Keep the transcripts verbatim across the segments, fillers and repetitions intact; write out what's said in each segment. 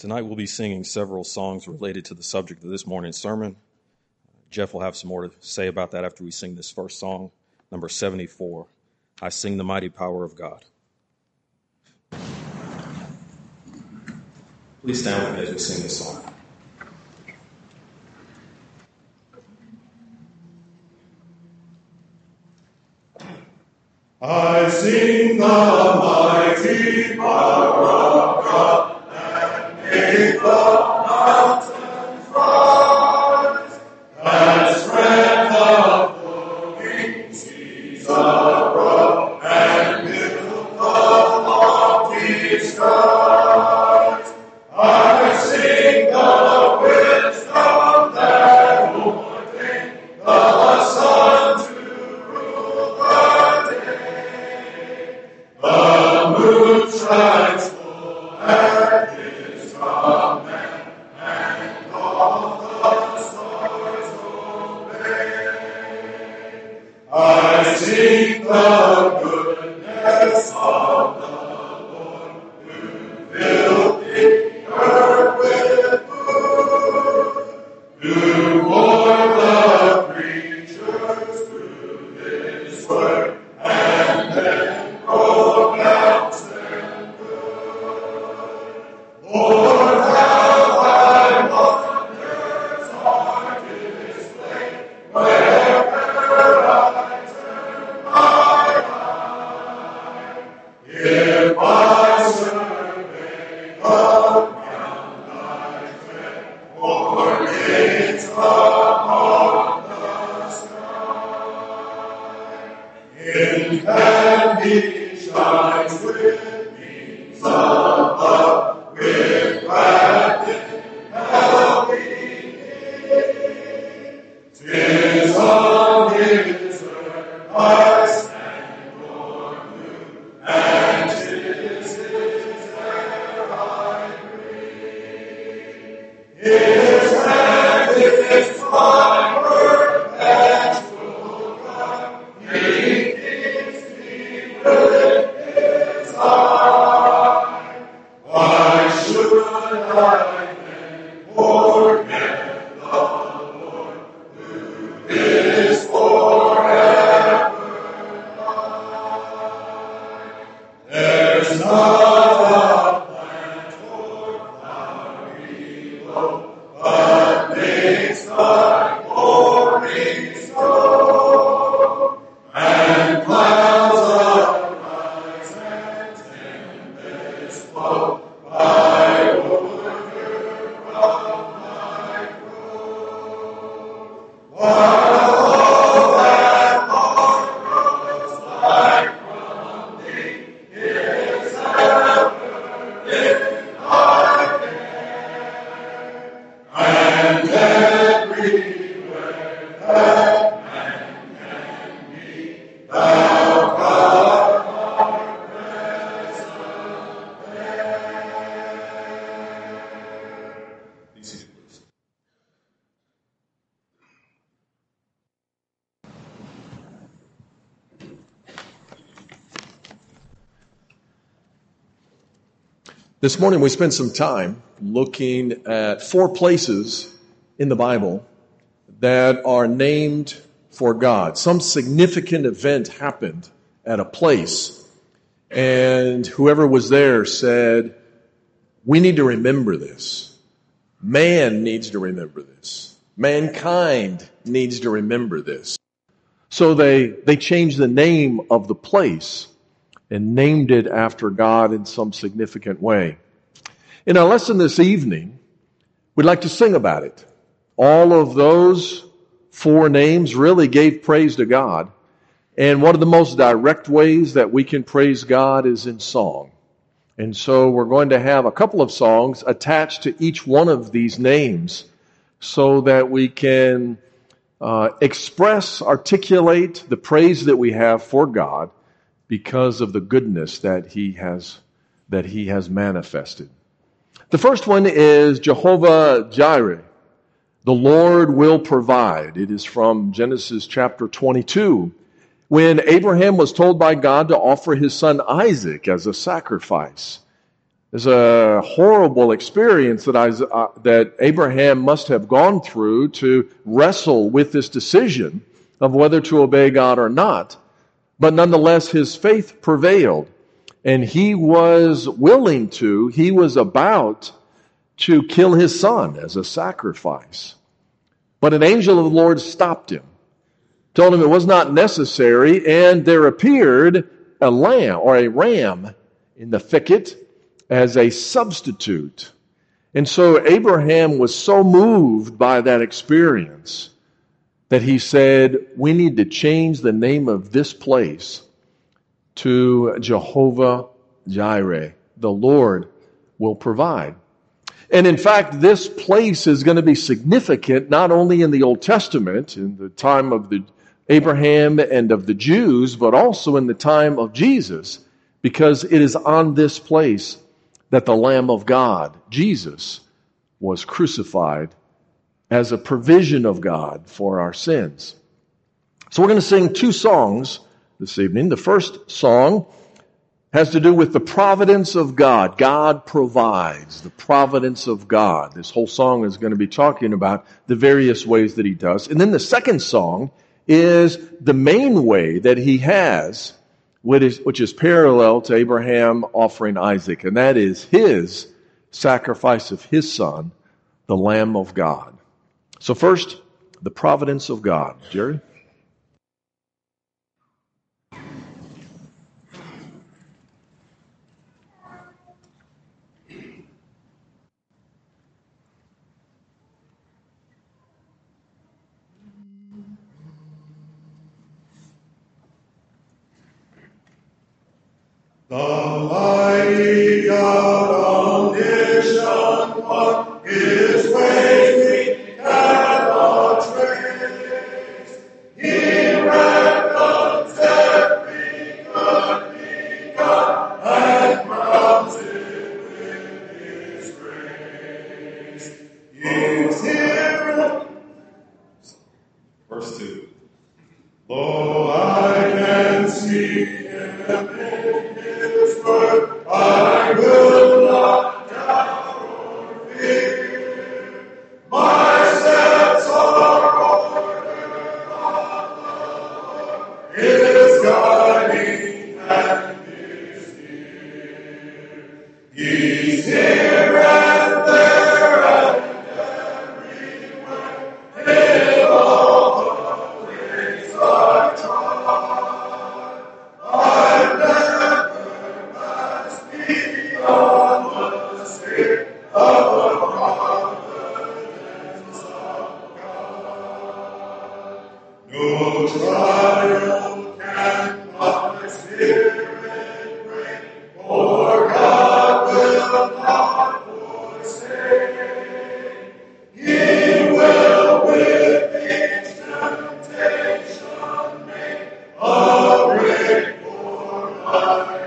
Tonight we'll be singing several songs related to the subject of this morning's sermon. Jeff will have some more to say about that after we sing this first song, number seventy-four, I Sing the Mighty Power of God. Please stand with me as we sing this song. I sing the mighty power of God. Make the mountains rise, and spread the flowing seas abroad, and build the lofty skies. I sing the wisdom that ordained the sun to rule the day. The moon shines full at his command, and all the stars obey. I sing the goodness of the Lord, who filled the earth with food, who bore the creatures through his word, and then pronounced them good. Lord, how thy wonders are displayed wherever I turn my eye. If I survey the ground I tread, or gaze upon the sky, in candy shines with beams above, with gladness helping me. 'Tis on his earth I stand or move, and 'tis his air I breathe. His hand is my perpetual guide. He keeps me within his eye. Why should I then forget the Lord, who is forever mine? There's not a plant or flowery glow, but makes thy glory so, and clouds arise and tempests flow by order from thy throne. While all that long grows like from thee is ever in thy care, and everywhere that man can be, thou God art present there. Be seated, please. This morning we spent some time looking at four places in the Bible that are named for God. Some significant event happened at a place, and whoever was there said, we need to remember this. Man needs to remember this. Mankind needs to remember this. So they, they changed the name of the place and named it after God in some significant way. In our lesson this evening, we'd like to sing about it. All of those four names really gave praise to God. And one of the most direct ways that we can praise God is in song. And so we're going to have a couple of songs attached to each one of these names so that we can uh, express, articulate the praise that we have for God because of the goodness that He has, that He has manifested. The first one is Jehovah Jireh. The Lord will provide. It is from Genesis chapter twenty-two. When Abraham was told by God to offer his son Isaac as a sacrifice, It's a horrible experience that, I, uh, that Abraham must have gone through to wrestle with this decision of whether to obey God or not. But nonetheless, his faith prevailed, and he was willing to, he was about to kill his son as a sacrifice. But an angel of the Lord stopped him, told him it was not necessary, and there appeared a lamb or a ram in the thicket as a substitute. And so Abraham was so moved by that experience that he said, we need to change the name of this place to Jehovah Jireh. The Lord will provide. And in fact, this place is going to be significant not only in the Old Testament, in the time of the Abraham and of the Jews, but also in the time of Jesus, because it is on this place that the Lamb of God, Jesus, was crucified as a provision of God for our sins. So we're going to sing two songs this evening. The first song has to do with the providence of God. God provides, the providence of God. This whole song is going to be talking about the various ways that he does. And then the second song is the main way that he has, which is, which is parallel to Abraham offering Isaac, and that is his sacrifice of his son, the Lamb of God. So first, the providence of God. Jerry? The mighty God, omniscient one, his ways we cannot trace. He reckons every good begun and crowns it with his grace. He's here. Verse two. Lo, I can see him in his word. I will not doubt or fear. My steps are ordered on the Lord. His guiding hand is near. He's here and there and everywhere. In all the ways I trod, I never pass beyond the spirit of the providence of God. No trial can my spirit break, for God will not forsake. He will with each temptation make a break for my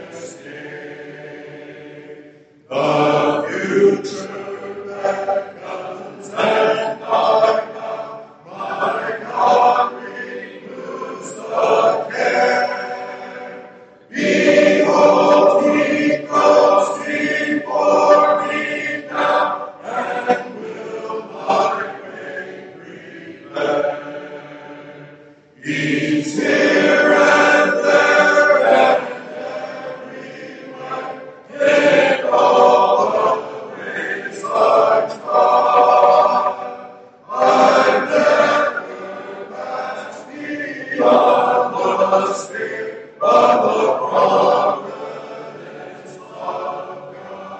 escape. The future beckons and I know my God removes the care. Behold, he goes before me now and will my way prepare. He's here and there and everywhere. In all the ways I trod, I never pass beyond the spirit of the providence of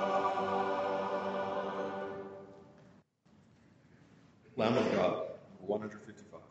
God. Lamb of God, one fifty-five.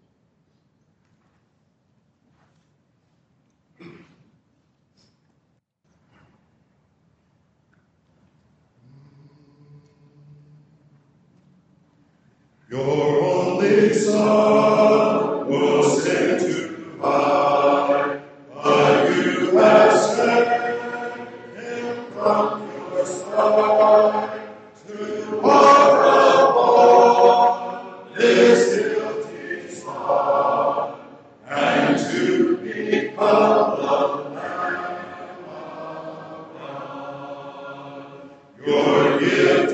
Your only Son was sent to die, but you have sent him from your side to walk upon this guilty spot and to become the Lamb of God.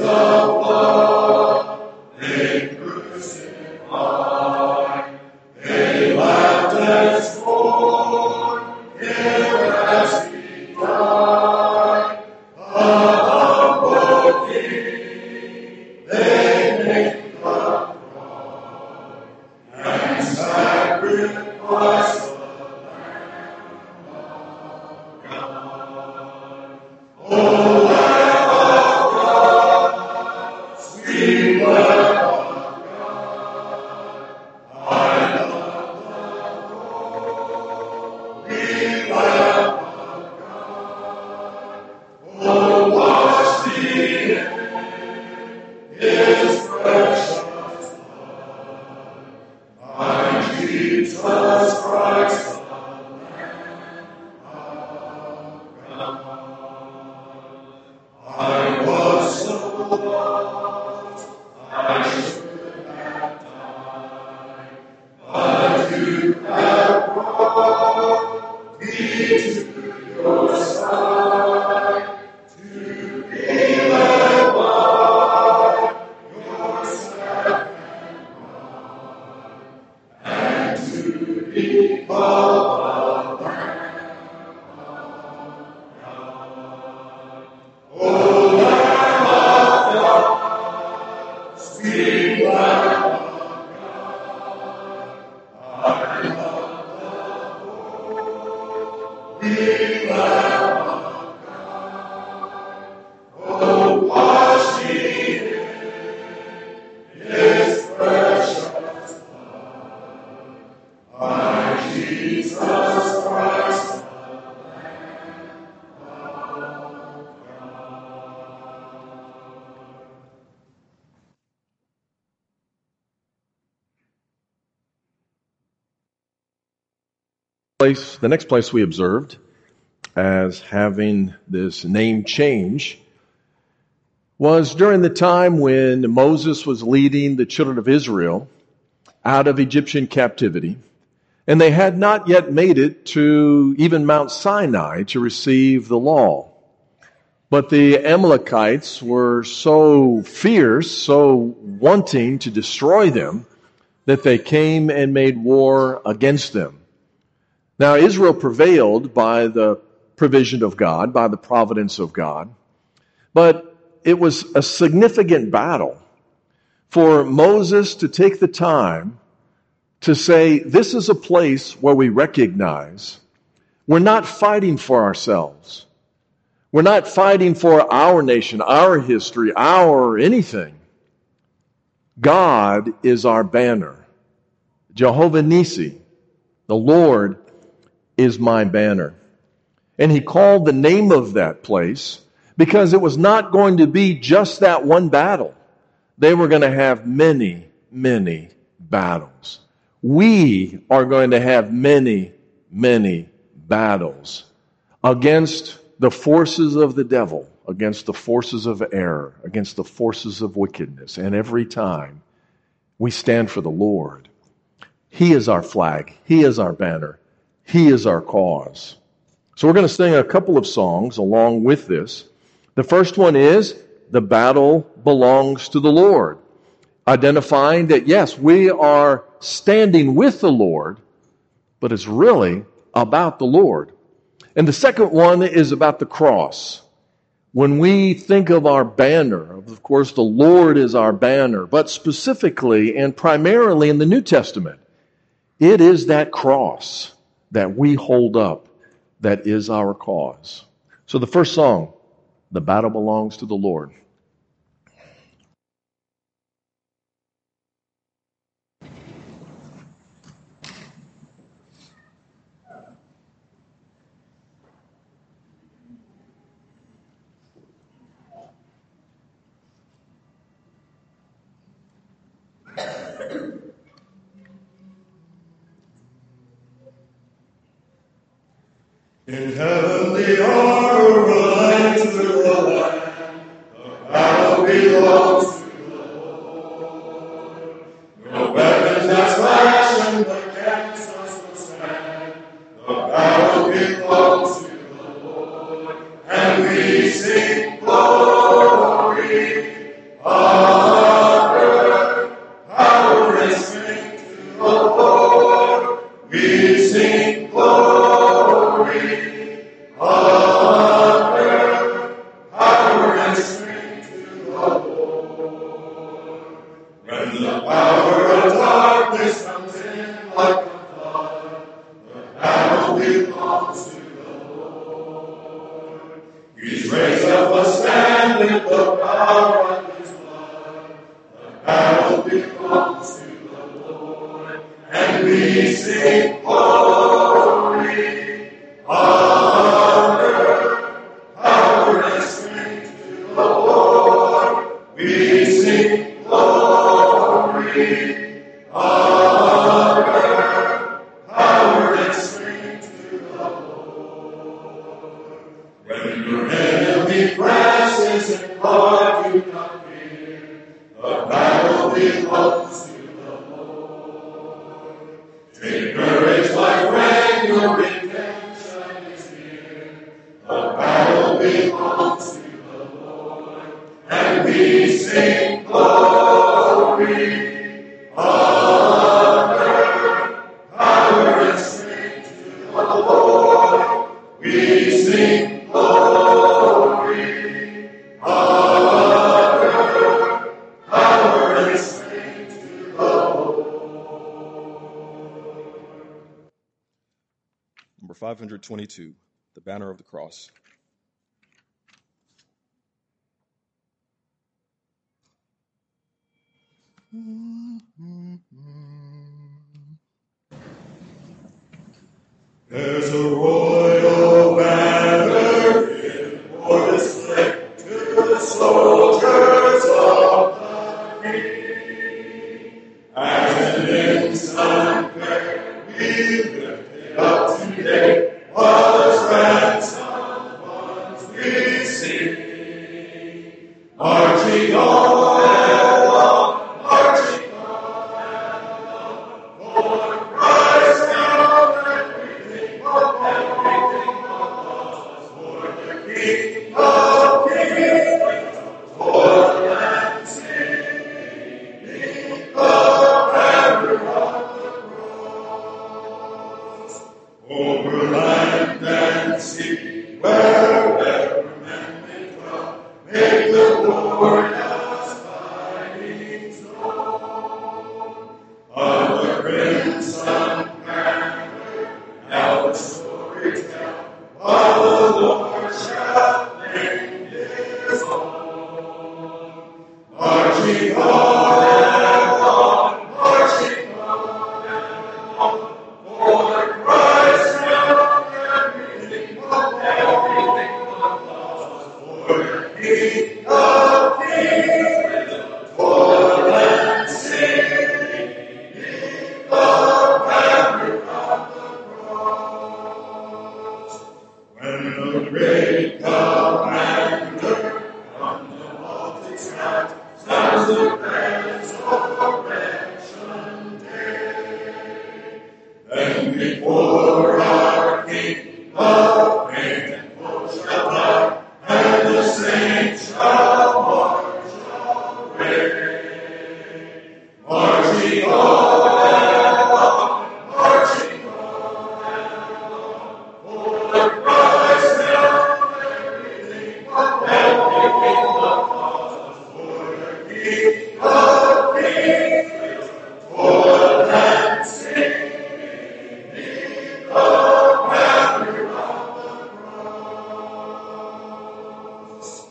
Place, the next place we observed as having this name change was during the time when Moses was leading the children of Israel out of Egyptian captivity, and they had not yet made it to even Mount Sinai to receive the law. But the Amalekites were so fierce, so wanting to destroy them, that they came and made war against them. Now, Israel prevailed by the provision of God, by the providence of God, but it was a significant battle for Moses to take the time to say, this is a place where we recognize we're not fighting for ourselves. We're not fighting for our nation, our history, our anything. God is our banner. Jehovah Nissi, the Lord, is my banner. And he called the name of that place because it was not going to be just that one battle. They were going to have many, many battles. We are going to have many, many battles against the forces of the devil, against the forces of error, against the forces of wickedness. And every time we stand for the Lord. He is our flag. He is our banner. He is our cause. So we're going to sing a couple of songs along with this. The first one is, The Battle Belongs to the Lord, identifying that, yes, we are standing with the Lord, but it's really about the Lord. And the second one is about the cross. When we think of our banner, of course, the Lord is our banner, but specifically and primarily in the New Testament, it is that cross that we hold up that is our cause. So the first song, The Battle Belongs to the Lord. In heaven the armor rides through the land, the battle belongs to the Lord. No weapon that's fashioned against us will stand, the battle belongs to the Lord. And we sing glory, Number five hundred twenty-two, The Banner of the Cross. There's a royal banner in for display to the soldiers of the King. And in some prayer we lift it up today, was ransomed ones we sing. Marching on and on, marching on and on, for Christ now everything but everything but lost, for the King of Kings, for the land singing the banner of the cross. Over land and sea, wherever men may dwell, make the glorious tidings known. Of the crimson banner, now the story tell, while the Lord shall claim his own. Marching on and on, marching on and on, for Christ now everything but everything but lost, for the King of Kings, for the land singing the banner of the cross. When the great commander from the vaulted sky sounds the resurrection day, then before our King of fame and foes shall die, and the saints shall march away. Marching on and on, marching on and on, for Christ now everything but everything but lost, for the King of Kings, for the land singing the banner of the cross.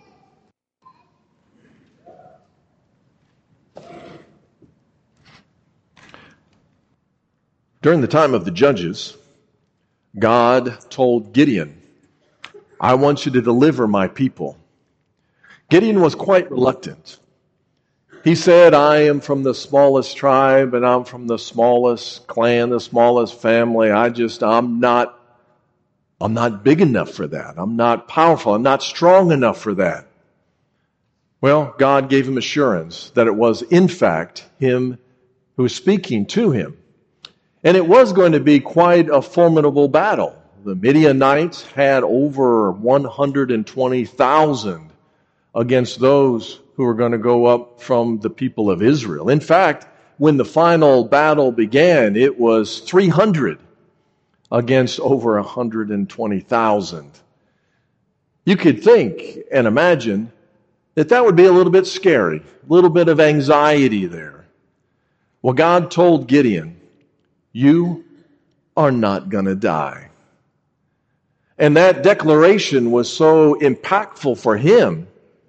During the time of the judges, God told Gideon, I want you to deliver my people. Gideon was quite reluctant. He said, I am from the smallest tribe and I'm from the smallest clan, the smallest family. I just, I'm not, I'm not big enough for that. I'm not powerful. I'm not strong enough for that. Well, God gave him assurance that it was, in fact, him who was speaking to him. And it was going to be quite a formidable battle. The Midianites had over one hundred twenty thousand against those who were going to go up from the people of Israel. In fact, when the final battle began, it was three hundred against over one hundred twenty thousand. You could think and imagine that that would be a little bit scary, a little bit of anxiety there. Well, God told Gideon, you are not going to die. And that declaration was so impactful for him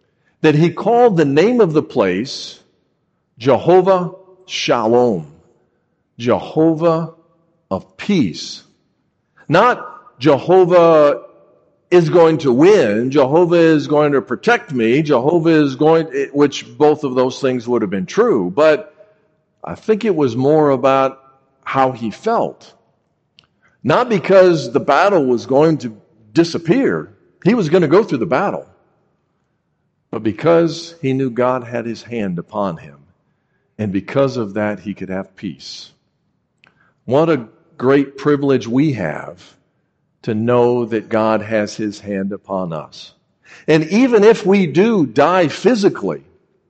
that he called the name of the place Jehovah Shalom, Jehovah of peace. Not Jehovah is going to win, Jehovah is going to protect me, Jehovah is going, which both of those things would have been true, but I think it was more about how he felt. Not because the battle was going to disappear. He was going to go through the battle. But because he knew God had his hand upon him. And because of that, he could have peace. What a great privilege we have to know that God has his hand upon us. And even if we do die physically,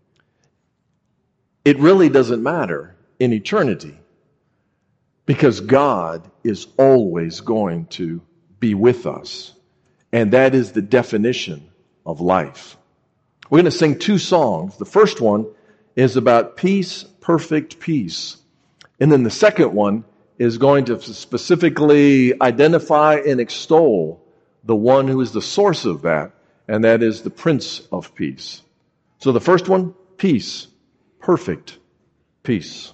it really doesn't matter in eternity. Because God is always going to be with us. And that is the definition of life. We're going to sing two songs. The first one is about peace, perfect peace. And then the second one is going to specifically identify and extol the one who is the source of that, and that is the Prince of Peace. So the first one, peace, perfect peace.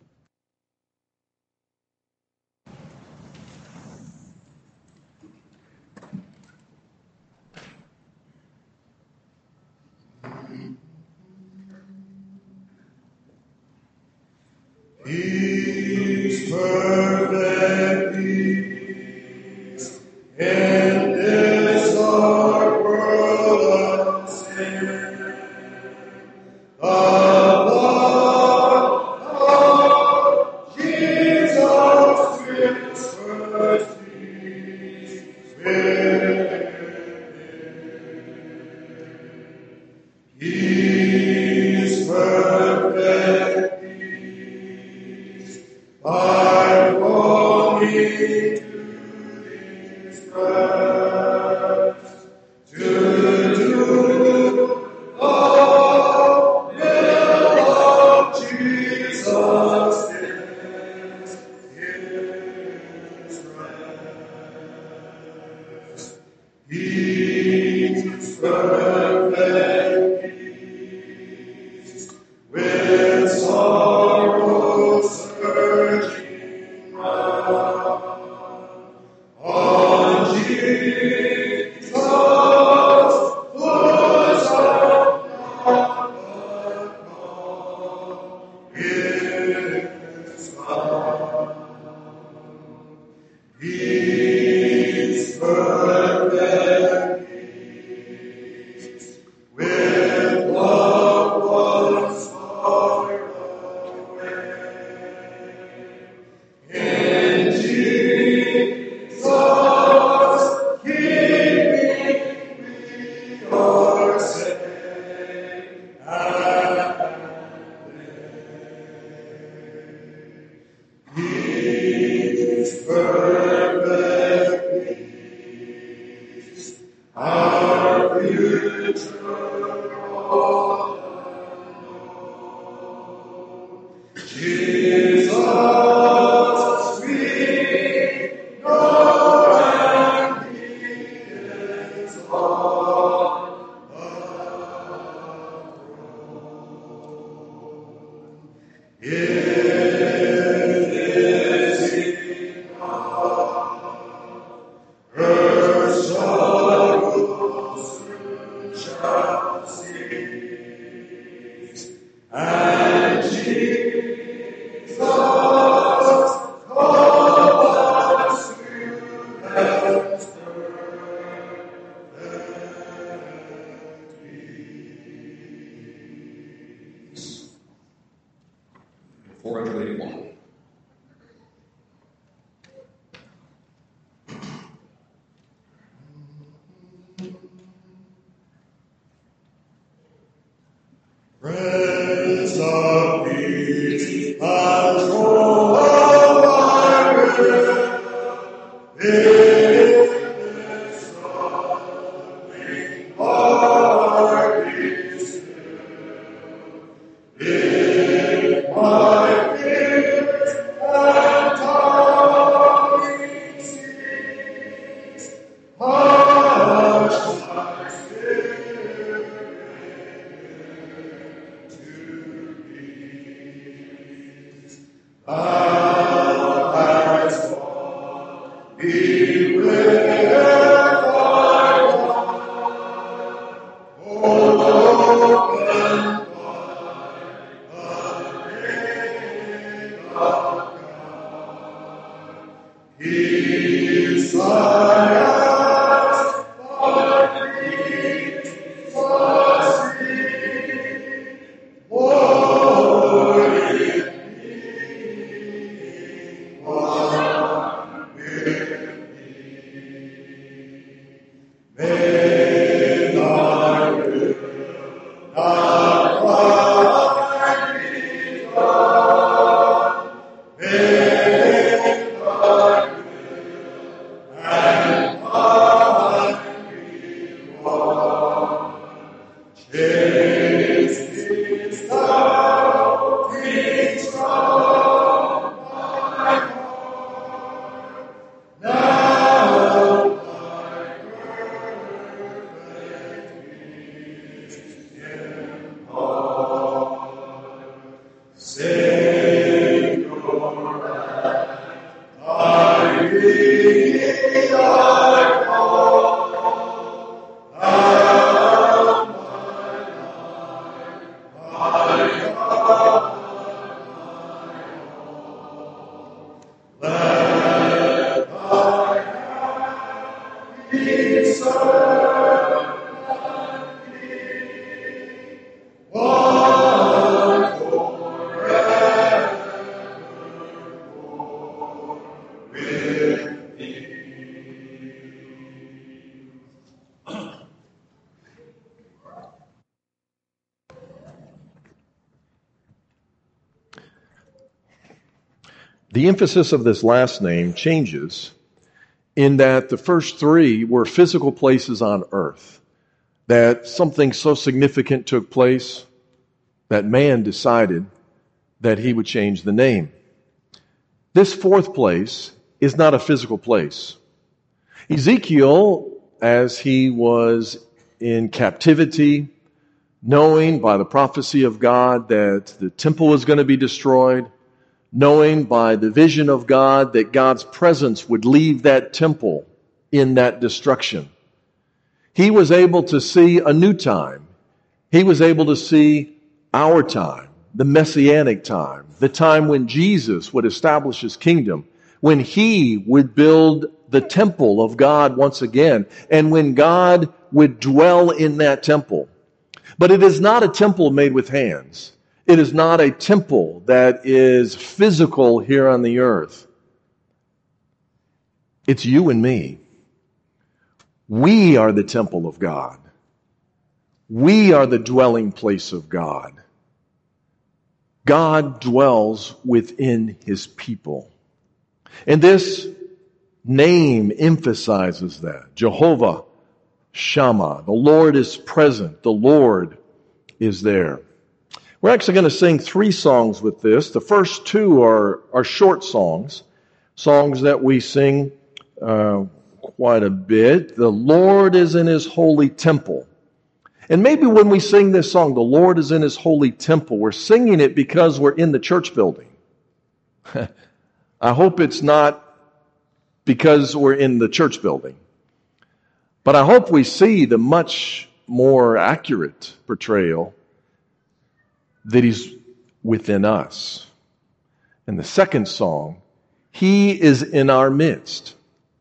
Peace, perfect peace, in this our world of sin. The blood of Jesus whispers peace within. Peace, perfect by longing to these prayers, to do the will of Jesus is his rest. Peace, perfect peace, with sorrow surging round. On Jesus' bosom, the calm is found. Peace, perfect peace, with loved ones far away. In Jesus' keeping we are safe and live. Peace, perfect peace, our future all unknown. Jesus, we know, and He is on the throne. It is enough. Her sorrows soon shall cease, and Jesus called us to heaven's perfect peace. four eighty-one. Prince of Peace, control of my will, in this struggling heart be still. In my fears and tossing seas, hush my spirit. The emphasis of this last name changes in that the first three were physical places on earth, that something so significant took place that man decided that he would change the name. This fourth place is not a physical place. Ezekiel, as he was in captivity, knowing by the prophecy of God that the temple was going to be destroyed, knowing by the vision of God that God's presence would leave that temple in that destruction, he was able to see a new time. He was able to see our time, the Messianic time, the time when Jesus would establish his kingdom, when he would build the temple of God once again, and when God would dwell in that temple. But it is not a temple made with hands. It is not a temple that is physical here on the earth. It's you and me. We are the temple of God. We are the dwelling place of God. God dwells within his people. And this name emphasizes that. Jehovah Shammah. The Lord is present. The Lord is there. We're actually going to sing three songs with this. The first two are, are short songs, songs that we sing uh, quite a bit. The Lord is in his holy temple. And maybe when we sing this song, the Lord is in his holy temple, we're singing it because we're in the church building. I hope it's not because we're in the church building. But I hope we see the much more accurate portrayal that he's within us. And the second song, he is in our midst.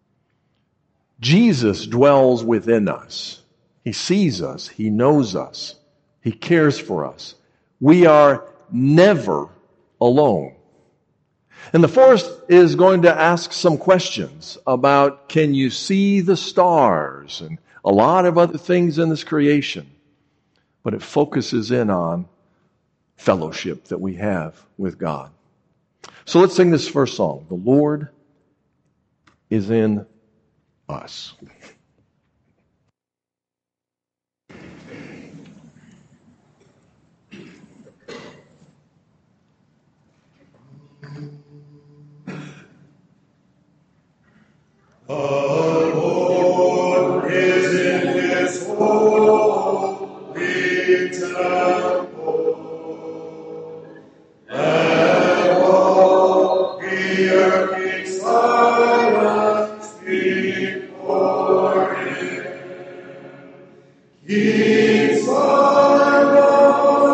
Jesus dwells within us. He sees us. He knows us. He cares for us. We are never alone. And the fourth is going to ask some questions about, can you see the stars? And a lot of other things in this creation. But it focuses in on fellowship that we have with God. So let's sing this first song. The Lord is in us. The Lord is in his holy temple. Let all the earth keep silence before him. Keep silence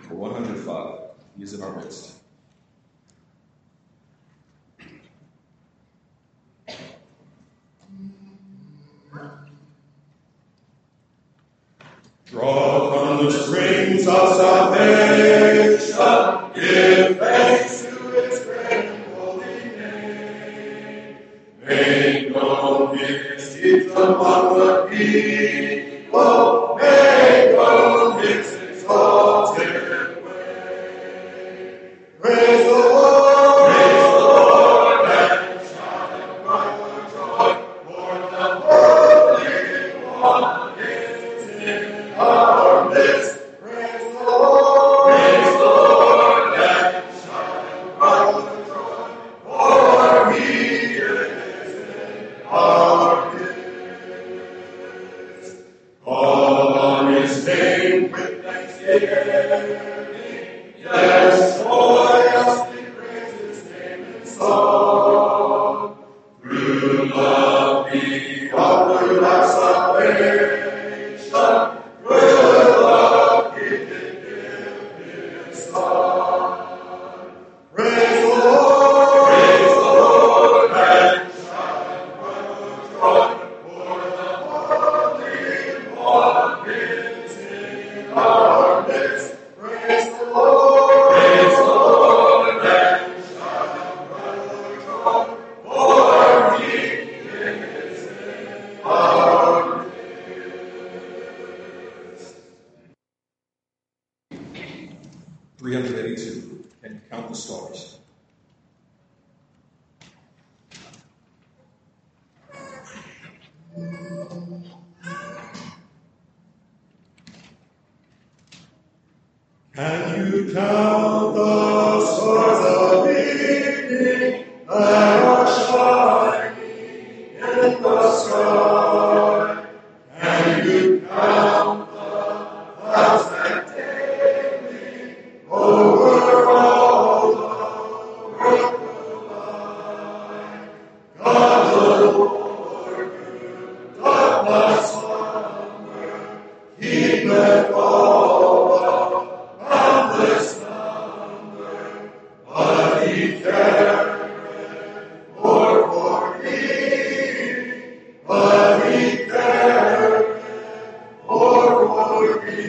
For one hundred five, he is in our midst. Draw from the springs of salvation, give thanks to its great and holy name. Make known his deeds among the people, make known his exalted way. Praise the Lord, praise the Lord, and shout and cry for joy, for the Holy One is in our midst. Praise the Lord, praise the Lord, and shout and cry for joy, for he is in our midst. Call on his name with thanksgiving. Yes, joyously praise his name in song. Through love be offered our salvation. Through love he did give his son. Praise the Lord, praise the Lord, and shout and cry for joy, for the Holy One is in our midst. Praise the Lord, praise the Lord, and shout and cry for joy, for he is in our midst. three hundred eighty-two, can you count the stars? Can you count the stars of evening that are shining in the sky? Can you count the clouds that daily over all the world go by? God the Lord, who doth not slumber, keepeth all boundless number, but he careth more for me, but he careth more for me.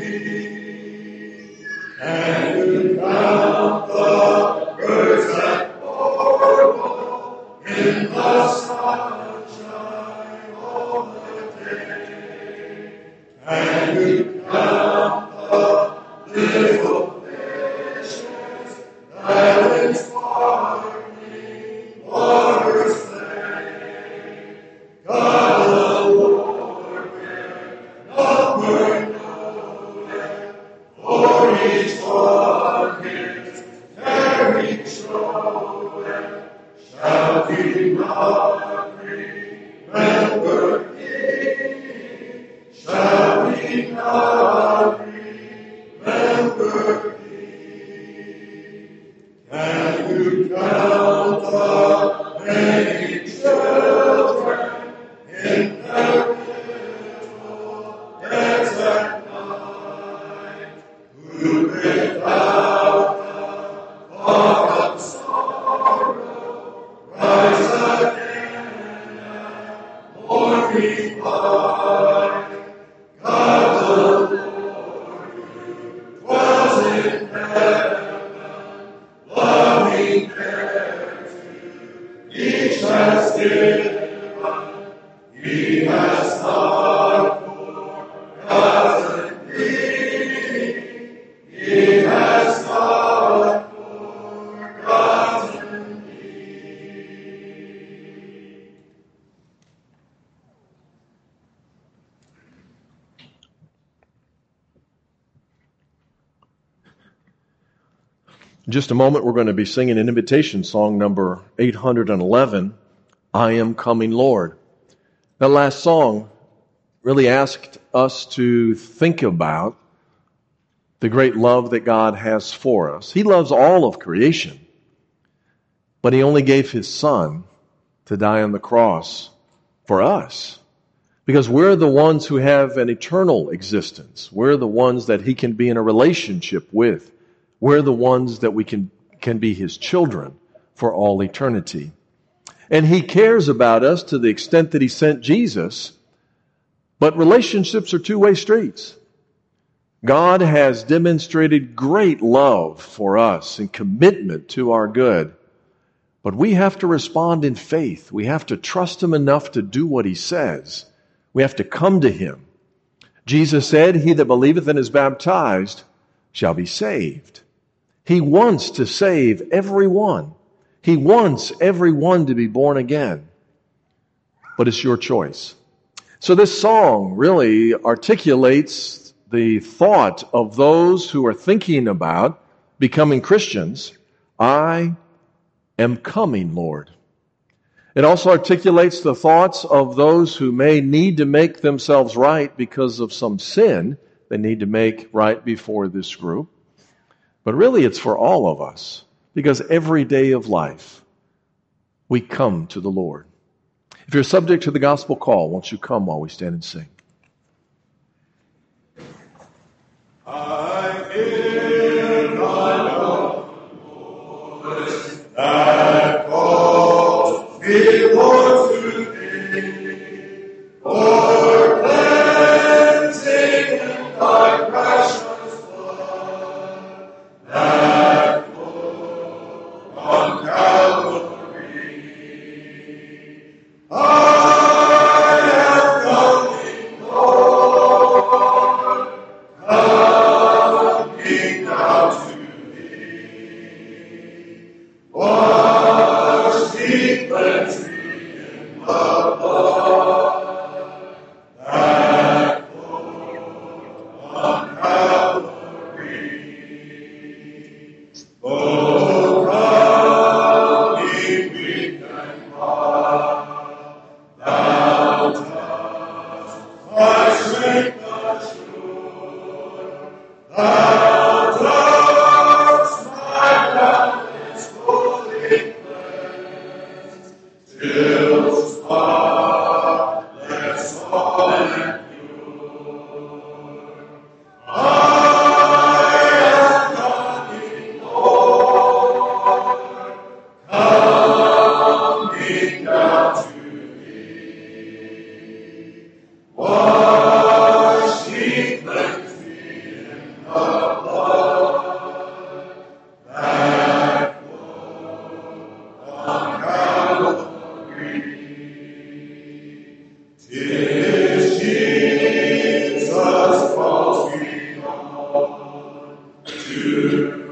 And you count the birds that warble in the sunshine all the day, and you count the little fishes that in sparkling waters play. God the Lord their number knoweth, for each one his carrying showeth. Shall we not remember thee? Shall we not remember thee? Can you count the many children in their little beds at night, who without the fog of sorrow rise again at morning light? God the Lord, who dwells in heaven, loving care to each has given. He has not forgotten thee. He has not forgotten thee. In just a moment, we're going to be singing an invitation song number eight hundred eleven, I Am Coming, Lord. That last song really asked us to think about the great love that God has for us. He loves all of creation, but He only gave His Son to die on the cross for us, because we're the ones who have an eternal existence. We're the ones that He can be in a relationship with We're the ones that we can, can be His children for all eternity. And He cares about us to the extent that He sent Jesus, but relationships are two-way streets. God has demonstrated great love for us and commitment to our good. But we have to respond in faith. We have to trust Him enough to do what He says. We have to come to Him. Jesus said, "He that believeth and is baptized shall be saved." He wants to save everyone. He wants everyone to be born again. But it's your choice. So this song really articulates the thought of those who are thinking about becoming Christians. I am coming, Lord. It also articulates the thoughts of those who may need to make themselves right because of some sin they need to make right before this group. But really it's for all of us, because every day of life we come to the Lord. If you're subject to the gospel call, won't you come while we stand and sing? I hear thy voice that calls me, Lord, to thee, for cleansing in thy precious blood, that flowed on Calvary. I am coming, Lord, coming now to thee. Wash me, cleanse me in the blood that flowed on Calvary. Oh, coming weak and wild, thou dost my strength assure. Thou dost my boundless fully cleanse, till spotless all and pure. I am coming, Lord, coming down to thee. Wash me, cleanse me in the blood that flowed on Calvary. 'Tis Jesus calls me on to